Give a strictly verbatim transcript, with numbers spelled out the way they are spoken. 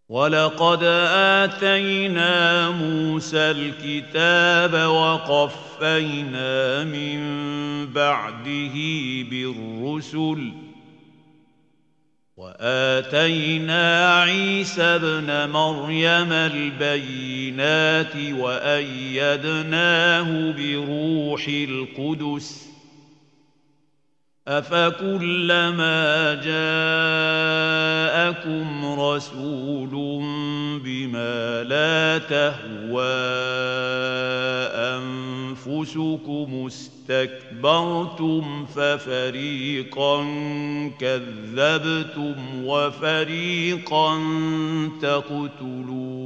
ولقد آتينا موسى الكتاب وقفينا من بعده بالرسل وآتينا عيسى ابن مريم البينات وأيدناه بروح القدس أفكلما جاءكم رسول بما لا تهوى أنفسكم استكبرتم ففريقا كذبتم وفريقا تقتلون